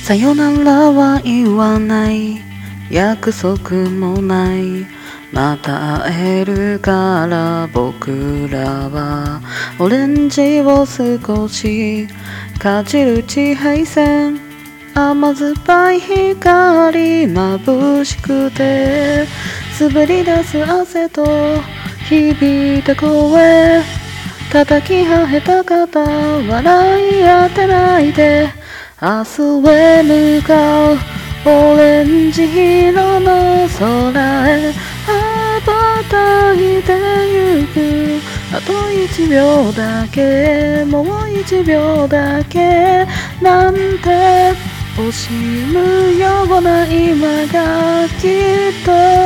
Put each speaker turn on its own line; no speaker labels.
さよならは言わない、約束もない、また会えるから僕らはオレンジを少しかじる地平線、甘酸っぱい光眩しくて滑り出す汗と響いた声、叩きはへた肩笑い合って泣いて明日へ向かうオレンジ色の空へ羽ばたいてゆく、あと1秒だけ、もう1秒だけなんて惜しむような今がきっと